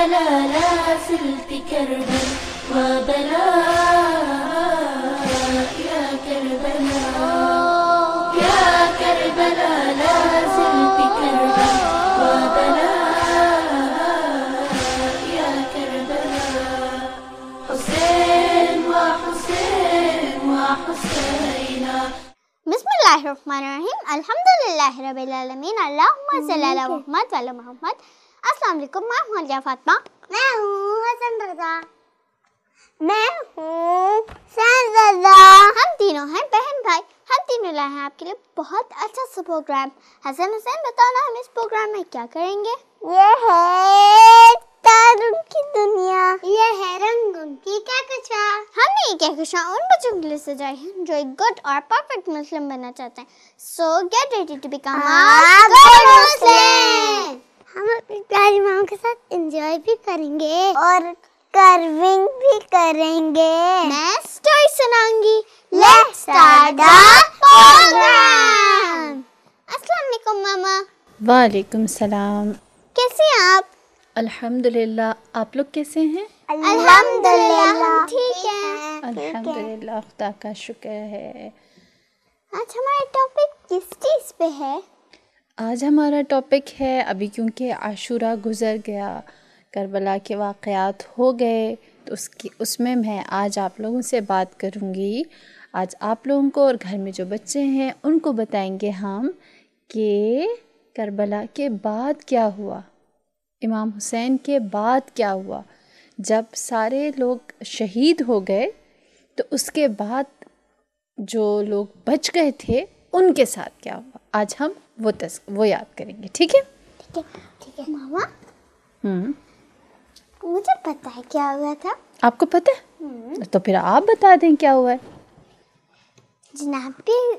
كربلا لا زلت كربا وبلا يا كربلا يا كربلا لا زلت كربا وبلا يا كربلا حسين وحسين وحسينا. بسم اللہ الرحمن الرحیم. الحمدللہ رب العالمین. اللہم صلی علی محمد و علی محمد. السلام علیکم. میں ہوں علیہ فاطمہ. میں ہوں حسن رضا. میں ہوں سین رضا. ہم تینوں ہیں بہن بھائی. ہم تینوں لائے ہیں آپ کے لیے بہت اچھا سا پروگرام. حسن حسین بتاؤ نا ہم اس پروگرام میں کیا کریں گے؟ یہ ہے تاروں کی دنیا. یہ ہے رنگوں کی کہکشاں. ہم نے یہ کہکشاں ان بچوں کے لیے سجائی ہیں جو ایک گڈ اور پرفیکٹ مسلم بننا چاہتے ہیں. So get ready to become good Muslim. ہم اپنی پیاری ماں کے ساتھ انجوائے بھی کریں گے اور کرونگ بھی کریں گے. میں اسٹوری سناؤں گی. Let's start the program. السلام علیکم ماما. وعلیکم السلام. کیسے ہیں آپ؟ الحمدللہ. آپ لوگ کیسے ہیں؟ الحمدللہ ہم ٹھیک ہیں. الحمدللہ خدا کا شکر ہے. آج ہمارا ٹاپک کس چیز پہ ہے؟ آج ہمارا ٹاپک ہے ابھی کیونکہ عاشورہ گزر گیا، کربلا کے واقعات ہو گئے، تو اس میں میں آج آپ لوگوں سے بات کروں گی. آج آپ لوگوں کو اور گھر میں جو بچے ہیں ان کو بتائیں گے ہم کہ کربلا کے بعد کیا ہوا، امام حسین کے بعد کیا ہوا. جب سارے لوگ شہید ہو گئے تو اس کے بعد جو لوگ بچ گئے تھے ان کے ساتھ کیا ہوا. آج ہم وہ یاد کریں گے. ٹھیک ہے؟ ٹھیک ہے ماما. مجھے پتہ ہے کیا ہوا تھا. آپ کو پتہ ہے؟ تو پھر آپ بتا دیں کیا ہوا ہے. جناب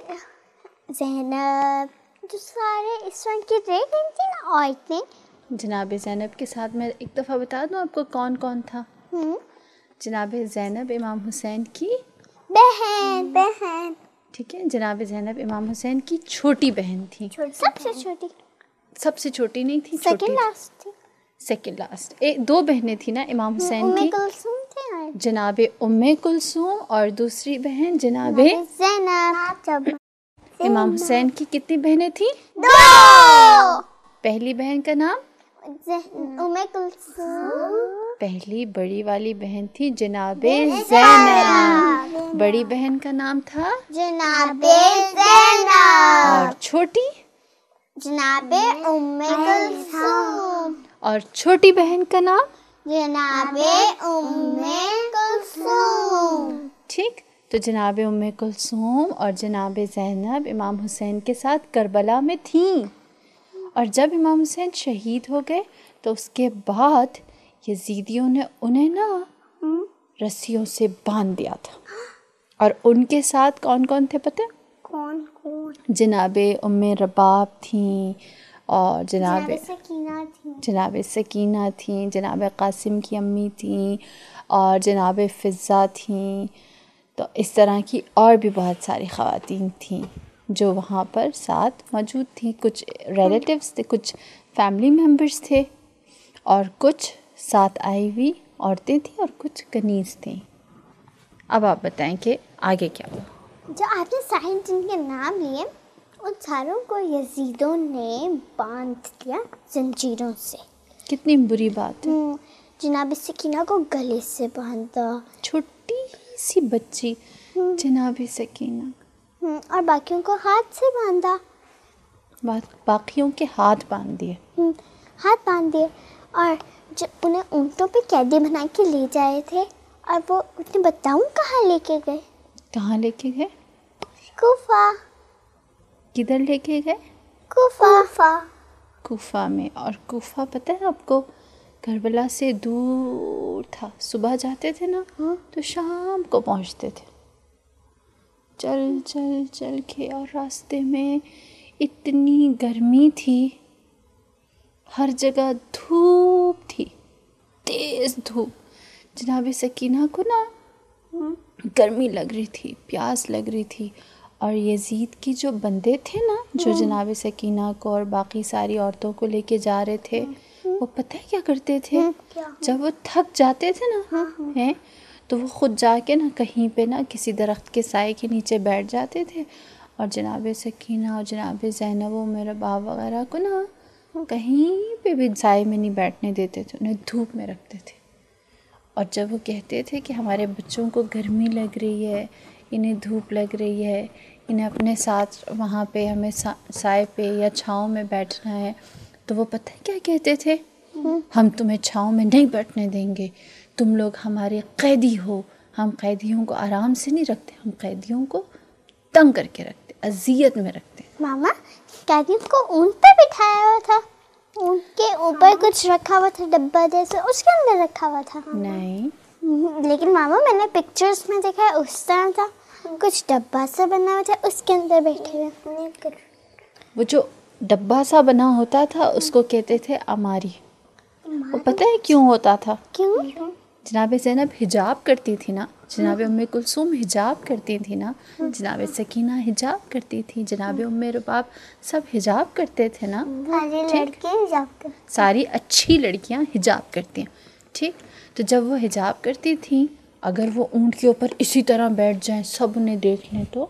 زینب جو سارے اس وقت کی رہ گئی تھی نا عورتیں. جناب زینب کے ساتھ میں ایک دفعہ بتا دوں آپ کو کون کون تھا. جناب زینب امام حسین کی بہن. ٹھیک ہے. جناب زینب امام حسین کی چھوٹی بہن تھی. سب سے چھوٹی. سب سے چھوٹی نہیں تھی، سیکنڈ لاسٹ تھی. Second last. دو بہنیں تھیں نا امام حسین کی. ام کلثوم تھی جناب ام کلثوم اور دوسری بہن جناب زینب. امام حسین کی کتنی بہنیں تھیں؟ 2. پہلی بہن کا نام ام کلثوم. پہلی بڑی والی بہن تھی جناب زینب. بڑی بہن کا نام تھا جناب زینب. اور چھوٹی جناب ام کلثوم. اور چھوٹی بہن کا نام جناب ام کلثوم. ٹھیک. تو جناب ام کلثوم اور جناب زینب امام حسین کے ساتھ کربلا میں تھیں. اور جب امام حسین شہید ہو گئے تو اس کے بعد یزیدیوں نے انہیں نا رسیوں سے باندھ دیا تھا. اور ان کے ساتھ کون کون تھے پتہ؟ کون؟ جناب ام رباب تھیں اور جناب سکینہ تھیں، جناب قاسم کی امی تھیں اور جناب فضہ تھیں. تو اس طرح کی اور بھی بہت ساری خواتین تھیں جو وہاں پر ساتھ موجود تھیں. کچھ ریلیٹیوز تھے، کچھ فیملی ممبرس تھے اور کچھ ساتھ آئی ہوئی عورتیں تھیں اور کچھ کنیز تھیں. اب آپ بتائیں کہ آگے کیا ہوا. جو آپ نے سارے جن کے نام لیے ان ساروں کو یزیدوں نے باندھ دیا زنجیروں سے. کتنی بری بات ہے. جناب سکینہ کو گلے سے باندھا، چھوٹی سی بچی جناب سکینہ. اور باقیوں کو ہاتھ سے باندھا. باقیوں کے ہاتھ باندھ دیے. اور جب انہیں اونٹوں پہ قیدی بنا کے لے جائے تھے اور وہ اپنے بتاؤں کہاں لے کے گئے؟ کہاں لے کے گئے؟ کوفہ. کدھر لے کے گئے؟ کوفہ میں. اور کوفہ پتہ ہے آپ کو کربلا سے دور تھا. صبح جاتے تھے نا تو شام کو پہنچتے تھے. چل کے اور راستے میں اتنی گرمی تھی، ہر جگہ دھوپ تھی، تیز دھوپ. جناب سکینہ کو نا گرمی لگ رہی تھی، پیاس لگ رہی تھی. اور یزید کی جو بندے تھے نا جو جناب سکینہ کو اور باقی ساری عورتوں کو لے کے جا رہے تھے وہ پتہ ہے کیا کرتے تھے؟ جب وہ تھک جاتے تھے نا ہیں تو وہ خود جا کے نا کہیں پہ نا کسی درخت کے سائے کے نیچے بیٹھ جاتے تھے اور جناب سکینہ اور جناب زینب و میرے باپ وغیرہ کو نا کہیں پہ بھی سائے میں نہیں بیٹھنے دیتے تھے, انہیں دھوپ میں رکھتے تھے. اور جب وہ کہتے تھے کہ ہمارے بچوں کو گرمی لگ رہی ہے, انہیں دھوپ لگ رہی ہے, انہیں اپنے ساتھ وہاں پہ ہمیں سائے پہ یا چھاؤں میں بیٹھنا ہے, تو وہ پتہ ہے کیا کہتے تھے؟ ہم تمہیں چھاؤں میں نہیں بیٹھنے دیں گے, تم لوگ ہمارے قیدی ہو, ہم قیدیوں کو آرام سے نہیں رکھتے, ہم قیدیوں کو تنگ کر کے رکھتے, اذیت میں رکھتے. ماما قیدیوں کو اونٹ پہ بٹھایا ہوا تھا, اونٹ کے اوپر کچھ رکھا ہوا تھا ڈبہ جیسے, اس کے اندر رکھا ہوا تھا. نہیں, لیکن ماما میں نے پکچرز میں دیکھا ہے اس طرح تھا, کچھ ڈبہ سا بنا ہوا تھا, اس کے اندر بیٹھے ہوئے. وہ جو ڈبہ سا بنا ہوتا تھا اس کو کہتے تھے اماری. وہ پتہ ہے کیوں ہوتا تھا؟ کیوں؟ جناب زینب حجاب کرتی تھی نا, جناب ام کلثوم حجاب کرتی تھی نا, جناب سکینہ حجاب کرتی تھی, جناب ام رباب سب حجاب کرتے تھے نا. ساری اچھی لڑکیاں حجاب کرتی ہیں, ٹھیک. تو جب وہ حجاب کرتی تھیں, اگر وہ اونٹ کے اوپر اسی طرح بیٹھ جائیں سب انہیں دیکھ لیں تو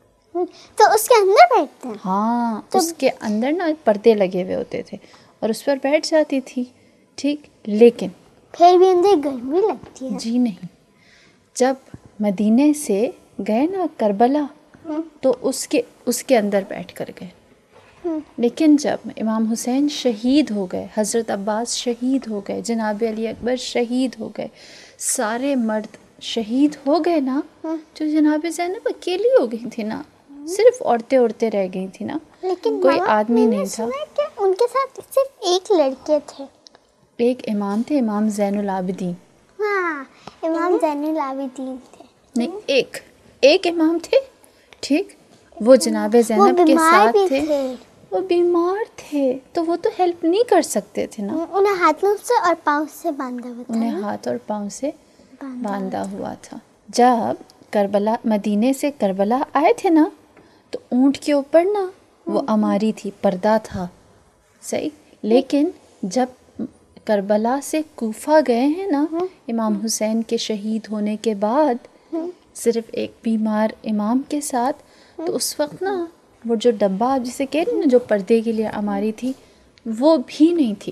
اس کے اندر بیٹھتے ہیں. ہاں, اس کے اندر نا پردے لگے ہوئے ہوتے تھے اور اس پر بیٹھ جاتی تھی, ٹھیک. لیکن پھر بھی اندر گرمی لگتی ہے. جی نہیں, جب مدینے سے گئے نا کربلا تو اس کے اندر بیٹھ کر گئے. لیکن جب امام حسین شہید ہو گئے, حضرت عباس شہید ہو گئے, جناب علی اکبر شہید ہو گئے, سارے مرد شہید ہو گئے نا, جو جناب زینب اکیلی ہو گئی تھی نا, صرف عورتیں رہ گئی تھی نا, لیکن کوئی آدمی نہیں تھا. ان کے ساتھ صرف ایک لڑکے تھے. ایک امام تھے, امام زین العابدین. ہاں, امام زین العابدین تھے. نہیں, ایک امام تھے, ٹھیک. وہ جناب زینب کے ساتھ تھے, وہ بیمار تھے تو وہ تو ہیلپ نہیں کر سکتے تھے نا, انہیں ہاتھوں سے اور پاؤں سے باندھا ہوا تھا. انہیں ہاتھ اور پاؤں سے باندھا ہوا تھا. جب کربلا مدینے سے کربلا آئے تھے نا, تو اونٹ کے اوپر نا وہ اماری تھی, پردہ تھا, صحیح. لیکن جب کربلا سے کوفہ گئے ہیں نا امام حسین کے شہید ہونے کے بعد, صرف ایک بیمار امام کے ساتھ, تو اس وقت نا وہ جو ڈبہ آپ جسے کہہ رہے ہیں نا جو پردے کے لیے اماری تھی, وہ بھی نہیں تھی.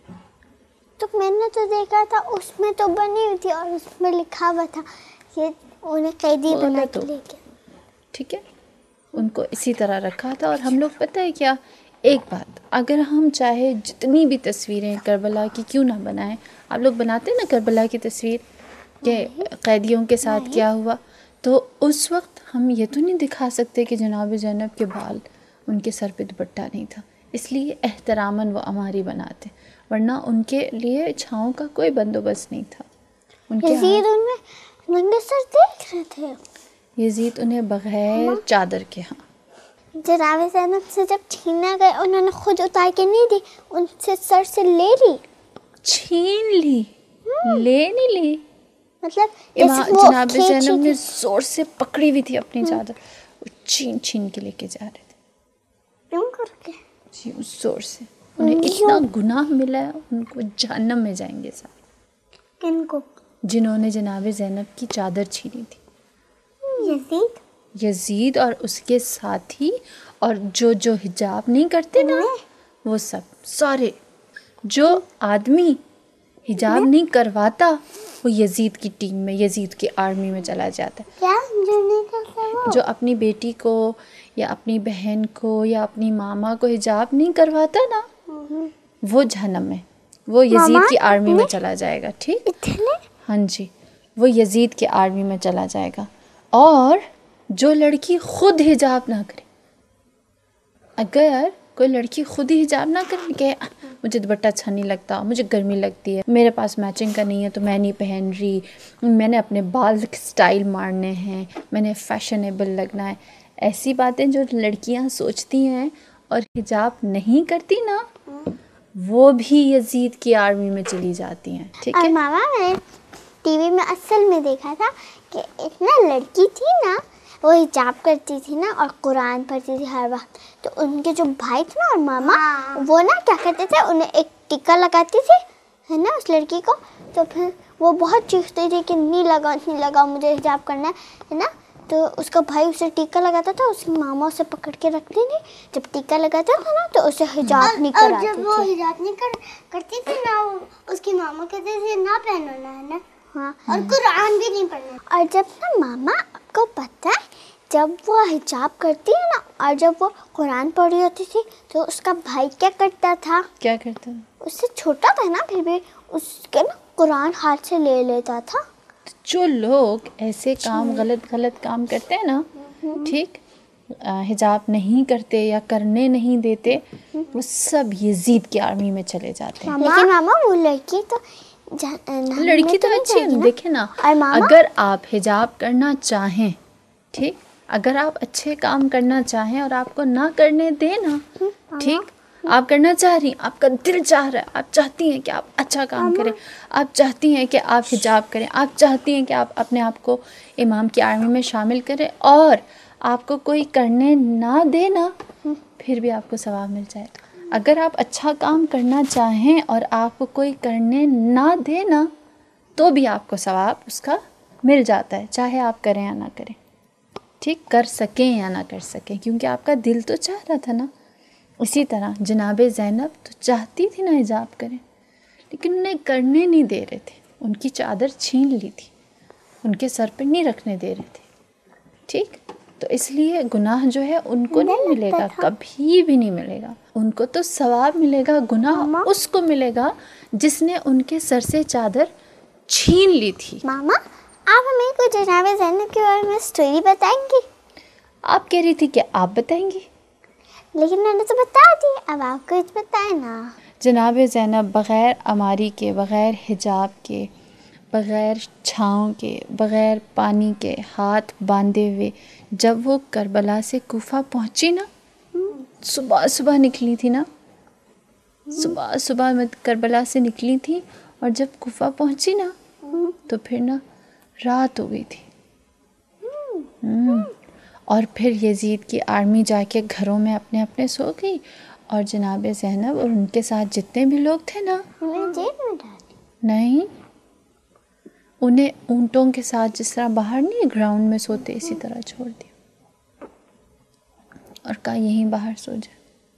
تو میں نے تو دیکھا تھا اس میں تو بنی ہوئی تھی اور اس میں لکھا ہوا تھا یہ انہیں قیدی بنا کے لے کے, ٹھیک ہے, ان کو اسی طرح رکھا تھا. اور ہم لوگ پتہ ہے کیا, ایک بات, اگر ہم چاہے جتنی بھی تصویریں کربلا کی کیوں نہ بنائیں, آپ لوگ بناتے ہیں نا کربلا کی تصویر کہ قیدیوں کے ساتھ کیا ہوا, تو اس وقت ہم یہ تو نہیں دکھا سکتے کہ جناب زینب کے بال, ان کے سر پہ دوپٹہ نہیں تھا, اس لیے احتراماً وہ اماری بناتے, ورنہ ان کے لیے چھاؤں کا کوئی بندوبست نہیں تھا. ان کے یزید ان میں ننگے سر دیکھ رہے تھے, یزید انہیں بغیر چادر کے, ہاں جناب زینب سے جب چھینا گئے انہوں نے خود اتار کے نہیں دی, ان سے سر سے لے لی, چھین لی, لے نہیں لی, مطلب جناب زینب نے زور سے پکڑی ہوئی تھی اپنی چادر, چھین کے لے کے جا رہے تھے. کیوں کر کے؟ جی, زور سے. انہیں اتنا گناہ ملا ہے, ان کو جہنم میں جائیں گے سارے. کن کو؟ جنہوں نے جناب زینب کی چادر چھینی تھی. یزید اور اس کے ساتھی, اور جو حجاب نہیں کرتے نا وہ سب سارے. جو آدمی حجاب نہیں کرواتا وہ یزید کی ٹیم میں, یزید کی آرمی میں چلا جاتا ہے. کیا جو نہیں کرتا, جو اپنی بیٹی کو یا اپنی بہن کو یا اپنی ماما کو حجاب نہیں کرواتا نا, وہ جہنم میں, وہ یزید کی آرمی میں چلا جائے گا, ٹھیک. ہاں جی, وہ یزید کی آرمی میں چلا جائے گا. اور جو لڑکی خود حجاب نہ کرے, اگر کوئی لڑکی خود ہی حجاب نہ کرے کہ مجھے دوپٹہ اچھا نہیں لگتا, مجھے گرمی لگتی ہے, میرے پاس میچنگ کا نہیں ہے تو میں نہیں پہن رہی, میں نے اپنے بال سٹائل مارنے ہیں, میں نے فیشنیبل لگنا ہے, ایسی باتیں جو لڑکیاں سوچتی ہیں اور حجاب نہیں کرتی نا, وہ بھی یزید کی آرمی میں چلی جاتی ہیں, ٹھیک ہے. ماما میں ٹی وی میں اصل میں دیکھا تھا کہ ایک نا لڑکی تھی نا, وہ حجاب کرتی تھی نا اور قرآن پڑھتی تھی ہر وقت, تو ان کے جو بھائی تھے نا اور ماما, وہ نا کیا کرتے تھے, انہیں ایک ٹیکا لگاتی تھی ہے نا اس لڑکی کو, تو پھر وہ بہت چیختی تھی کہ نہیں لگا مجھے حجاب کرنا ہے نا. تو اس کا بھائی اسے ٹیکا لگاتا تھا, اس کی ماما اسے پکڑ کے رکھتی تھی. جب ٹیکا لگاتا تھا نا تو اسے حجاب نہیں اور کراتی جب وہ تھی. حجاب نہیں کرتی تھی نا, اس کی ماما کہتے تھے نہ پہننا ہے نا, ہاں, اور قرآن بھی نہیں پڑھنا. اور جب نا ماما آپ کو پتہ ہے جب وہ حجاب کرتی ہے نا اور جب وہ قرآن پڑھی ہوتی تھی تو اس کا بھائی کیا کرتا تھا؟ کیا کرتا ہے؟ اس سے چھوٹا تھا نا, پھر بھی اس کے نا قرآن ہاتھ سے لے لیتا تھا. جو لوگ ایسے کام غلط کام کرتے ہیں نا, ٹھیک, حجاب نہیں کرتے یا کرنے نہیں دیتے, وہ سب یزید کی آرمی میں چلے جاتے ہیں. لیکن ماما وہ لڑکی تو لڑکی تو اچھی ہے, دیکھیں نا, اگر آپ حجاب کرنا چاہیں, ٹھیک, اگر آپ اچھے کام کرنا چاہیں اور آپ کو نہ کرنے دیں نا, ٹھیک, آپ کرنا چاہ رہی ہیں, آپ کا دل چاہ رہا ہے, آپ چاہتی ہیں کہ آپ اچھا کام کریں, آپ چاہتی ہیں کہ آپ حجاب کریں, آپ چاہتی ہیں کہ آپ اپنے آپ کو امام کی آرمی میں شامل کریں, اور آپ کو کوئی کرنے نہ دے نا, پھر بھی آپ کو ثواب مل جائے گا. اگر آپ اچھا کام کرنا چاہیں اور آپ کو کوئی کرنے نہ دے نا, تو بھی آپ کو ثواب اس کا مل جاتا ہے, چاہے آپ کریں یا نہ کریں, ٹھیک, کر سکیں یا نہ کر سکیں, کیونکہ آپ کا دل تو چاہ رہا تھا نا. اسی طرح جناب زینب تو چاہتی تھی نا حجاب کریں, لیکن انہیں کرنے نہیں دے رہے تھے, ان کی چادر چھین لی تھی, ان کے سر پہ نہیں رکھنے دے رہے تھے, ٹھیک. تو اس لیے گناہ جو ہے ان کو نہیں ملے گا, کبھی بھی نہیں ملے گا. ان کو تو ثواب ملے گا, گناہ اس کو ملے گا جس نے ان کے سر سے چادر چھین لی تھی. ماما آپ ہمیں کوئی جناب زینب کے بارے میں اسٹوری بتائیں گی؟ آپ کہہ رہی تھی کہ آپ بتائیں گی, لیکن میں نے تو بتا دی, اب آپ کچھ بتائیں نا. جناب زینب بغیر عماری کے, بغیر حجاب کے, بغیر چھاؤں کے, بغیر پانی کے, ہاتھ باندھے ہوئے, جب وہ کربلا سے کوفہ پہنچی نا, صبح نکلی تھی نا, صبح میں کربلا سے نکلی تھی, اور جب کوفہ پہنچی نا تو پھر نا رات ہو گئی تھی. اور پھر یزید کی آرمی جا کے گھروں میں اپنے اپنے سو گئی, اور جناب زینب اور ان کے ساتھ جتنے بھی لوگ تھے نا, نہیں, انہیں اونٹوں کے ساتھ جس طرح باہر نہیں گراؤنڈ میں سوتے, اسی طرح چھوڑ دیا اور کہا یہیں باہر سو جائے.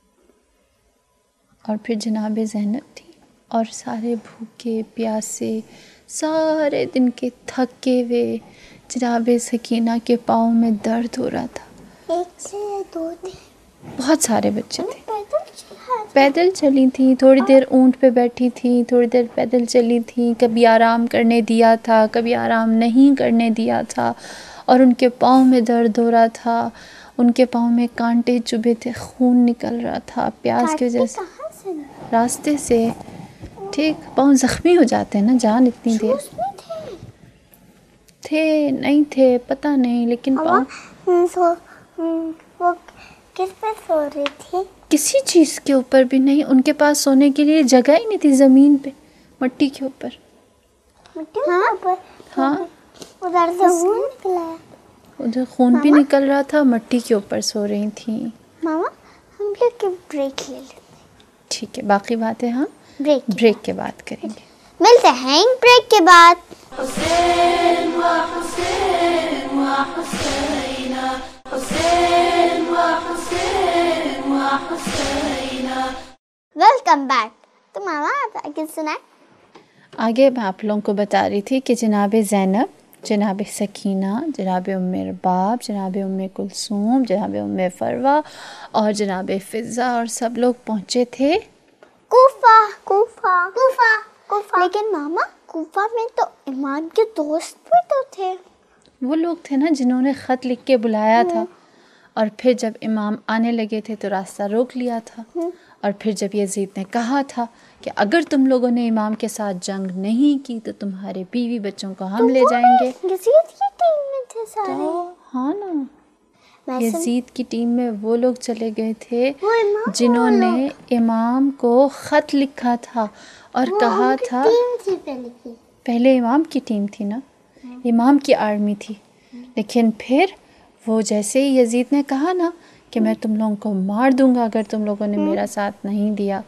اور پھر جناب زینب تھی, اور سارے بھوکے پیاسے, سارے دن کے تھکے ہوئے, جناب سکینہ کے پاؤں میں درد ہو رہا تھا. 1 سے 2 تھے, بہت سارے بچے تھے, پیدل چلی تھیں, تھوڑی دیر اونٹ پہ بیٹھی تھیں, تھوڑی دیر پیدل چلی تھیں, کبھی آرام کرنے دیا تھا, کبھی آرام نہیں کرنے دیا تھا, اور ان کے پاؤں میں درد ہو رہا تھا, ان کے پاؤں میں کانٹے چبھے تھے, خون نکل رہا تھا پیاس کی وجہ سے, راستے سے, ٹھیک, پاؤں زخمی ہو جاتے ہیں نا جان, اتنی دیر تھے نہیں تھے پتہ نہیں, لیکن پاؤں وہ کس پہ سو رہی تھی؟ کسی چیز کے اوپر بھی نہیں, ان کے پاس سونے کے لیے جگہ ہی نہیں تھی, زمین پہ, مٹی کے اوپر. ہاں, ادھر سے خون نکلا, ادھر خون بھی نکل رہا تھا, مٹی کے اوپر سو رہی تھیں. ماما ہم لوگ بریک لے لیتے ہیں. ٹھیک ہے, باقی باتیں ہم بریک کے بعد کریں گے. ملتے ہیں بریک کے بعد. حسین و حسین و حسینہ, حسین و حسین و حسینہ. Welcome back. تو ماما آپ آگے سنائیں. آگے میں آپ لوگوں کو بتا رہی تھی کہ جناب زینب, جناب سکینہ, جناب ام رباب, جناب ام کلثوم, جناب ام فروہ اور جناب فضہ اور سب لوگ پہنچے تھے کوفہ. لیکن ماما کوفہ میں تو امام کے دوست بھی تو تھے. وہ لوگ تھے نا جنہوں نے خط لکھ کے بلایا تھا, اور پھر جب امام آنے لگے تھے تو راستہ روک لیا تھا, اور پھر جب یزید نے کہا تھا کہ اگر تم لوگوں نے امام کے ساتھ جنگ نہیں کی تو تمہارے بیوی بچوں کو ہم لے جائیں گے. یزید کی ٹیم میں تھے سارے. ہاں نا, یزید کی ٹیم میں وہ لوگ چلے گئے تھے جنہوں نے امام کو خط لکھا تھا اور کہا تھا, پہلے امام کی ٹیم تھی نا, امام کی آرمی تھی, لیکن پھر وہ جیسے ہی یزید نے کہا نا کہ میں تم لوگوں کو مار دوں گا اگر تم لوگوں نے میرا ساتھ نہیں دیا,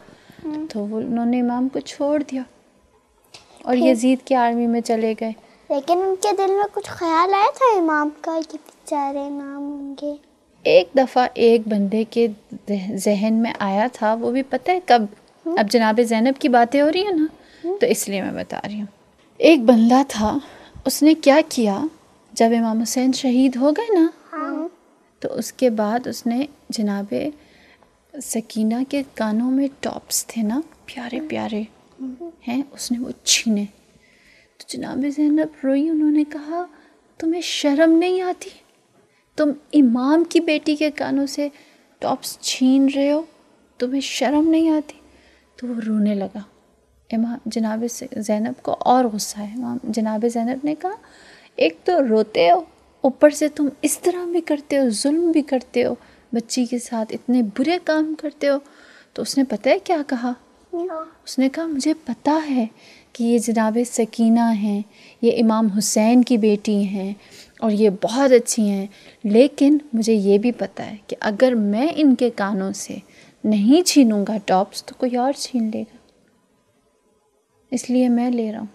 تو انہوں نے امام کو چھوڑ دیا اور یزید کی آرمی میں چلے گئے. لیکن ان کے دل میں کچھ خیال آیا تھا امام کا کہ بیچارے امام ہوں گے؟ ایک دفعہ ایک بندے کے ذہن میں آیا تھا، وہ بھی پتہ ہے کب؟ اب جناب زینب کی باتیں ہو رہی ہیں نا، تو اس لیے میں بتا رہی ہوں. ایک بندہ تھا، اس نے کیا کیا، جب امام حسین شہید ہو گئے نا، تو اس کے بعد اس نے جناب سکینہ کے کانوں میں ٹاپس تھے نا، پیارے پیارے ہیں، اس نے وہ چھینے. تو جناب زینب روئی، انہوں نے کہا تمہیں شرم نہیں آتی؟ تم امام کی بیٹی کے کانوں سے ٹاپس چھین رہے ہو، تمہیں شرم نہیں آتی؟ تو وہ رونے لگا. جناب زینب کو اور غصہ ہے. جناب زینب نے کہا ایک تو روتے ہو، اوپر سے تم اس طرح بھی کرتے ہو، ظلم بھی کرتے ہو، بچی کے ساتھ اتنے برے کام کرتے ہو. تو اس نے پتہ ہے کیا کہا؟ اس نے کہا مجھے پتہ ہے کہ یہ جناب سکینہ ہیں، یہ امام حسین کی بیٹی ہیں اور یہ بہت اچھی ہیں، لیکن مجھے یہ بھی پتہ ہے کہ اگر میں ان کے کانوں سے نہیں چھینوں گا ٹاپس تو کوئی اور چھین لے گا، اس لیے میں لے رہا ہوں.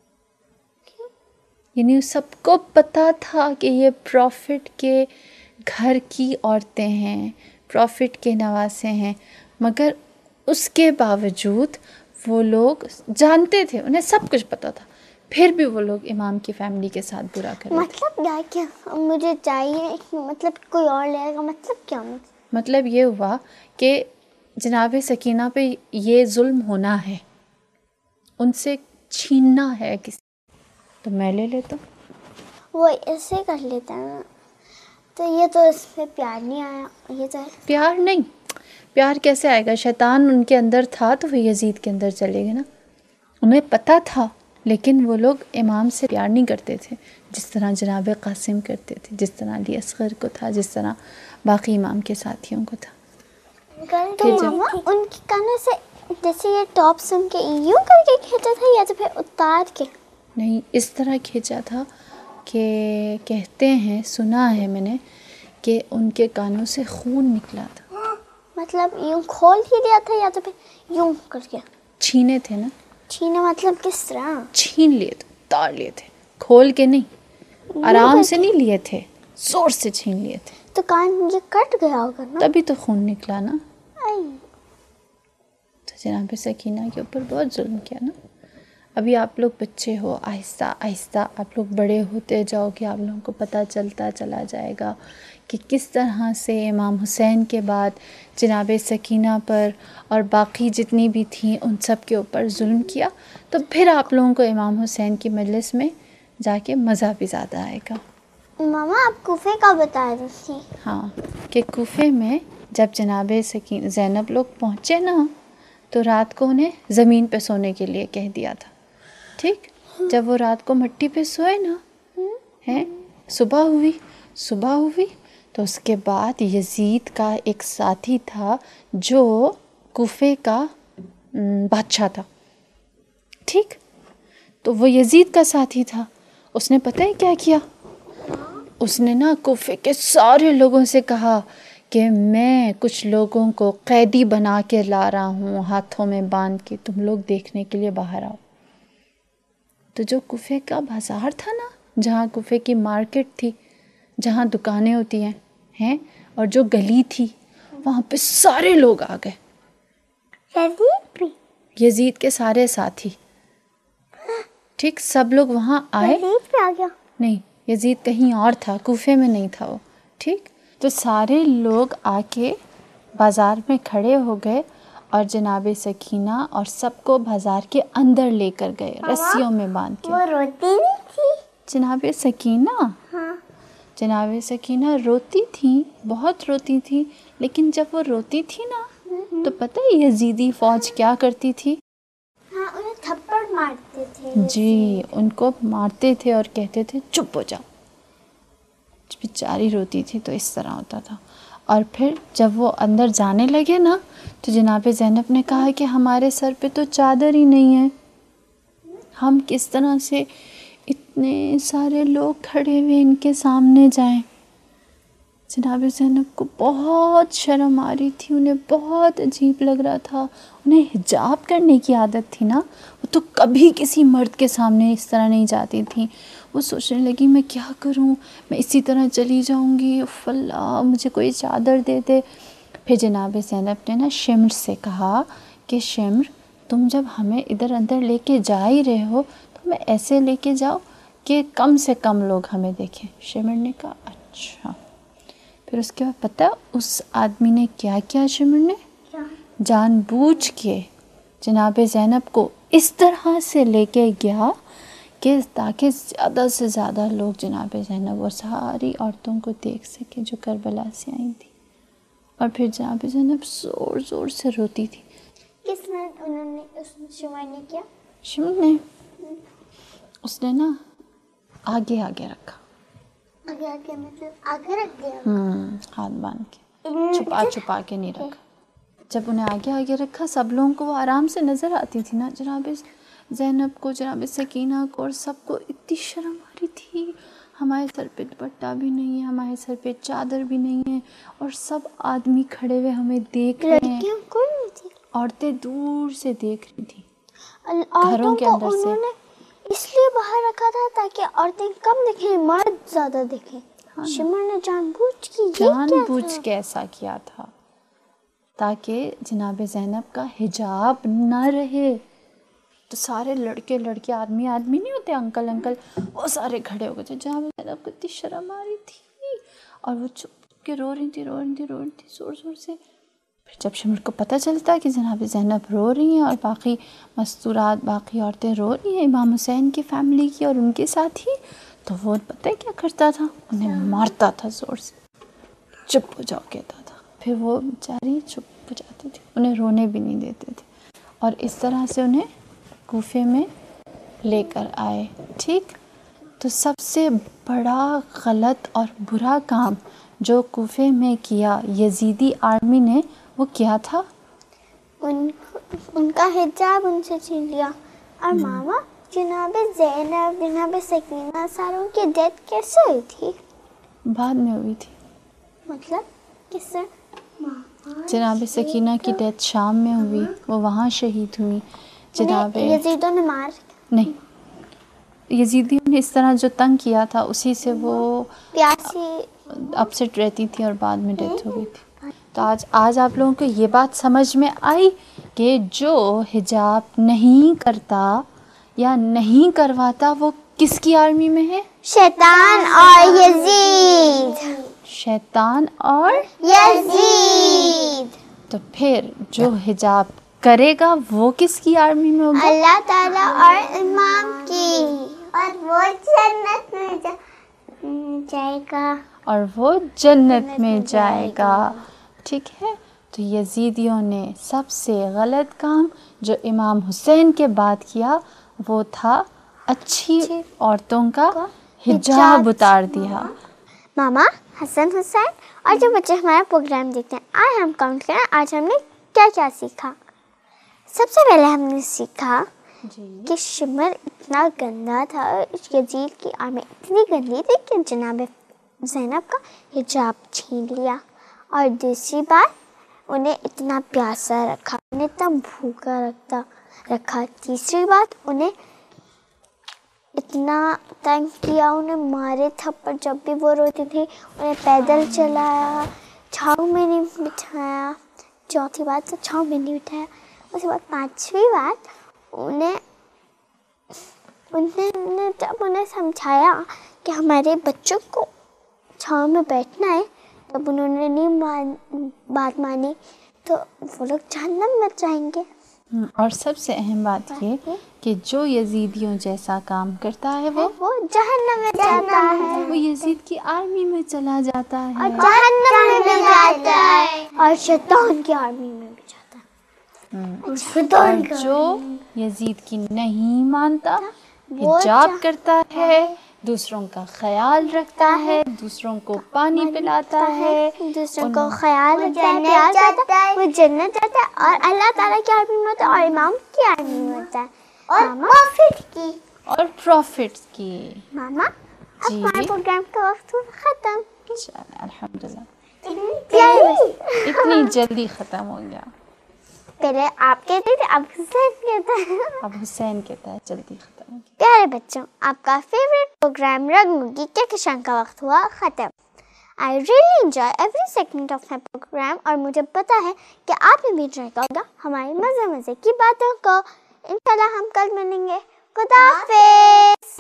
یعنی سب کو پتہ تھا کہ یہ پروفٹ کے گھر کی عورتیں ہیں، پروفٹ کے نواسے ہیں، مگر اس کے باوجود وہ لوگ جانتے تھے، انہیں سب کچھ پتہ تھا، پھر بھی وہ لوگ امام کی فیملی کے ساتھ برا کر رہے تھے. مطلب کیا مجھے چاہیے، مطلب کوئی اور لے گا، مطلب کیا؟ مطلب یہ ہوا کہ جناب سکینہ پہ یہ ظلم ہونا ہے، ان سے چھیننا ہے کسی، تو میں لے لیتا ہوں. وہ ایسے کر لیتا ہے نا، تو یہ تو اس پہ پیار نہیں آیا. یہ تو پیار نہیں، پیار کیسے آئے گا؟ شیطان ان کے اندر تھا تو وہ یزید کے اندر چلے گئے نا. انہیں پتہ تھا، لیکن وہ لوگ امام سے پیار نہیں کرتے تھے جس طرح جناب قاسم کرتے تھے، جس طرح علی اصغر کو تھا، جس طرح باقی امام کے ساتھیوں کو تھا. تو ماما ان کے کانوں سے جیسے یہ ٹاپس ان کے یوں کر کے کھینچا تھا یا تو پھر اتار کے؟ نہیں، اس طرح کھینچا تھا کہ کہتے ہیں، سنا ہے میں نے کہ ان کے کانوں سے خون نکلا تھا. مطلب یوں کھول ہی دیا تھا یا تو پھر یوں کر کے چھینے تھے نا. چھینا مطلب کس طرح؟ چھین لیے تھے، اتار لیے تھے، کھول کے نہیں، آرام سے نہیں لیے تھے، زور سے چھین لیے تھے. تو کان یہ کٹ گیا ہوگا نا، تبھی تو خون نکلا نا. تو جناب سکینہ کے اوپر بہت ظلم کیا نا. ابھی آپ لوگ بچے ہو، آہستہ آہستہ آپ لوگ بڑے ہوتے جاؤ گے، آپ لوگوں کو پتہ چلتا چلا جائے گا کہ کس طرح سے امام حسین کے بعد جناب سکینہ پر اور باقی جتنی بھی تھیں ان سب کے اوپر ظلم کیا. تو پھر آپ لوگوں کو امام حسین کی مجلس میں جا کے مزہ بھی زیادہ آئے گا. ماما آپ کوفے کا بتا رہی تھی. ہاں، کہ کوفے میں جب جناب زینب لوگ پہنچے نا، تو رات کو انہیں زمین پہ سونے کے لیے کہہ دیا تھا. ٹھیک، جب وہ رات کو مٹی پہ سوئے نا، صبح ہوئی تو اس کے بعد یزید کا ایک ساتھی تھا جو کوفے کا بادشاہ تھا. ٹھیک، تو وہ یزید کا ساتھی تھا. اس نے پتہ ہے کیا کیا؟ اس نے نا کوفے کے سارے لوگوں سے کہا کہ میں کچھ لوگوں کو قیدی بنا کے لا رہا ہوں، ہاتھوں میں باندھ کے، تم لوگ دیکھنے کے لیے باہر آؤ. تو جو کوفے کا بازار تھا نا، جہاں کوفے کی مارکیٹ تھی، جہاں دکانیں ہوتی ہیں اور جو گلی تھی، وہاں پہ سارے لوگ آ گئے، یزید کے سارے ساتھی. ٹھیک، سب لوگ وہاں آئے. یزید پہ آ گیا؟ نہیں، یزید کہیں اور تھا، کوفے میں نہیں تھا وہ. ٹھیک، تو سارے لوگ آ کے بازار میں کھڑے ہو گئے اور جناب سکینہ اور سب کو بازار کے اندر لے کر گئے، رسیوں میں باندھ کے. وہ روتی نہیں تھی جناب سکینہ؟ ہاں. جناب سکینہ روتی تھی، بہت روتی تھی، لیکن جب وہ روتی تھی نا، تو پتہ ہے یزیدی فوج کیا کرتی تھی؟ ہاں، انہیں تھپڑ مارتے تھے. جی، ان کو مارتے تھے اور کہتے تھے چپ ہو جاؤ. بیچاری روتی تھی تو اس طرح ہوتا تھا. اور پھر جب وہ اندر جانے لگے نا، تو جناب زینب نے کہا کہ ہمارے سر پہ تو چادر ہی نہیں ہے، ہم کس طرح سے اتنے سارے لوگ کھڑے ہوئے ان کے سامنے جائیں. جناب زینب کو بہت شرم آ رہی تھی، انہیں بہت عجیب لگ رہا تھا. انہیں حجاب کرنے کی عادت تھی نا، وہ تو کبھی کسی مرد کے سامنے اس طرح نہیں جاتی تھیں. وہ سوچنے لگی میں کیا کروں، میں اسی طرح چلی جاؤں گی، اف اللہ مجھے کوئی چادر دے دے. پھر جناب زینب نے نا شمر سے کہا کہ شمر تم جب ہمیں ادھر اندر لے کے جا ہی رہے ہو تو ہمیں ایسے لے کے جاؤ کہ کم سے کم لوگ ہمیں دیکھیں. شمر نے کہا اچھا. پھر اس کے بعد پتہ اس آدمی نے کیا کیا، شمر نے جان بوجھ کے جناب زینب کو اس طرح سے لے کے گیا کہ تاکہ زیادہ سے زیادہ لوگ جناب زینب اور ساری عورتوں کو دیکھ سکیں جو کربلا سے آئی تھی. اور پھر جناب زینب زور زور سے روتی تھی. کس نے انہوں نے شمر نے کیا؟ شمر نے اس نے نا آگے آگے رکھا، آگے آگے مطلب آگے رکھ دیا. ہاتھ باندھ کے، چھپا چھپا کے نہیں رکھا. جب انہیں آگے آگے رکھا سب لوگوں کو وہ آرام سے نظر آتی تھی نا، جناب زینب کو، جناب سکینہ کو، اور سب کو اتنی شرم آ رہی تھی. ہمارے سر پہ دوپٹہ بھی نہیں ہے، ہمارے سر پہ چادر بھی نہیں ہے، اور سب آدمی کھڑے ہوئے ہمیں دیکھ رہے ہیں. لڑکیاں کون نہیں تھی؟ عورتیں دور سے دیکھ رہی تھیں، عورتوں گھروں کے کو اندر سے. انہوں نے اس لیے باہر رکھا تھا تاکہ عورتیں کم دکھیں، مرد زیادہ دکھیں. شمر نے جان بوجھ کے ایسا کیا تھا تاکہ جناب زینب کا حجاب نہ رہے. تو سارے لڑکے لڑکے، آدمی نہیں ہوتے، انکل وہ سارے کھڑے ہو گئے تھے. جناب زینب کو اتنی شرم آ رہی تھی اور وہ چپ کے رو رہی تھی زور زور سے. پھر جب شمر کو پتہ چلتا کہ جناب زینب رو رہی ہیں اور باقی مستورات، باقی عورتیں رو رہی ہیں امام حسین کی فیملی کی اور ان کے ساتھ ہی، تو وہ پتہ ہے کیا کرتا تھا، انہیں مارتا تھا زور سے. چپ ہو جاؤ کہتا تھا. پھر وہ بیچاری چپ ہو جاتی تھی، انہیں رونے بھی نہیں دیتے تھے. اور اس طرح سے انہیں کوفے میں لے کر آئے. ٹھیک، تو سب سے بڑا غلط اور برا کام جو کوفے میں کیا یزیدی آرمی نے، وہ کیا تھا؟ ان کا حجاب ان سے چھین لیا. اور ماما جناب زینب، جناب سکینہ، ساروں کی ڈیتھ کیسے ہوئی تھی؟ بعد میں ہوئی تھی. مطلب کس سے؟ جناب سکینہ کی ڈیتھ شام میں ہوئی، وہ وہاں شہید ہوئی. جناب یزیدوں نے مار نہیں، یزیدیوں نے اس طرح جو تنگ کیا تھا اسی سے وہ پیاسی اپسٹ رہتی تھی اور بعد میں ڈیتھ ہو گئی تھی. تو آج آپ لوگوں کو یہ بات سمجھ میں آئی کہ جو حجاب نہیں کرتا یا نہیں کرواتا وہ کس کی آرمی میں ہے؟ شیطان اور یزید. شیطان اور یزید. تو پھر جو حجاب کرے گا وہ کس کی آرمی میں ہوگا؟ اللہ تعالیٰ اور امام کی. اور وہ جنت میں جائے گا. اور وہ جنت میں جائے گا. ٹھیک ہے، تو یزیدیوں نے سب سے غلط کام جو امام حسین کے بعد کیا وہ تھا اچھی عورتوں کا حجاب اتار دیا. ماما، حسن حسین اور جو بچے ہمارا پروگرام دیکھتے ہیں، آج ہم کاؤنٹ کریں آج ہم نے کیا کیا سیکھا. سب سے پہلے ہم نے سیکھا کہ شمر اتنا گندا تھا، یزید کی آرمی اتنی گندی تھی کہ جناب زینب کا حجاب چھین لیا. اور دوسری بات، انہیں اتنا پیاسا رکھا، انہیں اتنا بھوکا رکھا. تیسری بات، انہیں اتنا تنگ کیا، انہیں مارے تھپڑ جب بھی وہ روتی تھی، انہیں پیدل چلایا، چھاؤں میں نہیں بٹھایا. چوتھی بات تو چھاؤں میں نہیں بٹھایا. اس کے بعد پانچویں بات، انہیں جب انہیں سمجھایا کہ ہمارے بچوں کو چھاؤں میں بیٹھنا ہے، تب انہوں نے نہیں بات مانی، تو وہ لوگ جہنم میں جائیں گے. اور سب سے اہم بات یہ کہ جو یزیدیوں جیسا کام کرتا ہے وہ جہنم میں جاتا ہے، وہ یزید کی آرمی میں چلا جاتا ہے اور جہنم میں بھی جاتا ہے، اور شیطان کی آرمی میں بھی جاتا ہے. اور جو یزید کی نہیں مانتا، حجاب کرتا ہے، دوسروں کا خیال رکھتا ہے، دوسروں کو پانی پلاتا ہے، دوسروں کو خیال رکھتا ہے، پیار کرتا ہے، وہ جنت جاتا ہے، اور اللہ تعالیٰ کی آرمی میں ہوتا ہے، اور امام کی آرمی میں ہوتا ہے، اور پروفٹس کی. ماما اب ہمارے پروگرام کا وقت ختم. چلیں الحمدللہ پیارے اتنی جلدی ختم ہو گیا. پہلے آپ کہتے تھے اب حسین کہتا ہے. اب حسین کہتا ہے جلدی ختم ہو گیا. پیارے بچوں آپ کا فیوریٹ پروگرام رنگوں کی کہکشاں کا وقت ہوا ختم. I really enjoy every second of my program اور مجھے پتا ہے کہ آپ نے بھی انجوائے کرا ہماری مزے مزے کی باتوں کو. انشاءاللہ ہم کل ملیں گے. خدا حافظ.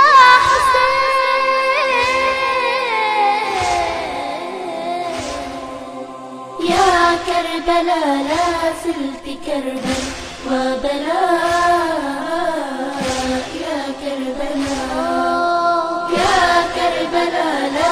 يا كربلاء لا زلت كربا وبلاء يا كربلاء يا كربلاء لا